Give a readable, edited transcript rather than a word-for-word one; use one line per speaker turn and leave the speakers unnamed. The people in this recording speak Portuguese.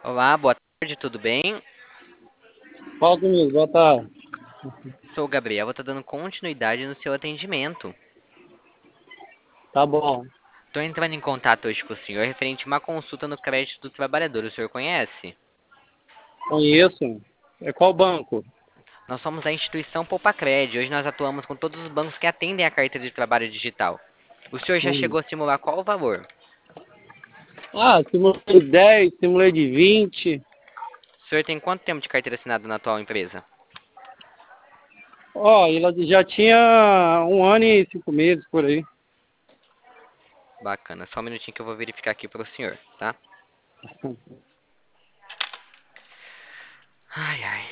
Olá, boa tarde, tudo bem?
Fala comigo, boa tarde.
Sou o Gabriel, vou estar dando continuidade no seu atendimento.
Tá bom.
Estou entrando em contato hoje com o senhor referente a uma consulta no crédito do trabalhador. O senhor conhece?
Conheço. É qual banco?
Nós somos da instituição Poupacred. Hoje nós atuamos com todos os bancos que atendem a carteira de trabalho digital. O senhor já
Hum.
chegou a simular qual o valor?
Simulei de 10, simulei de 20.
O senhor tem quanto tempo de carteira assinada na atual empresa?
Ela já tinha 1 ano e 5 meses por aí.
Bacana, só um minutinho que eu vou verificar aqui para o senhor, tá? Ai, ai.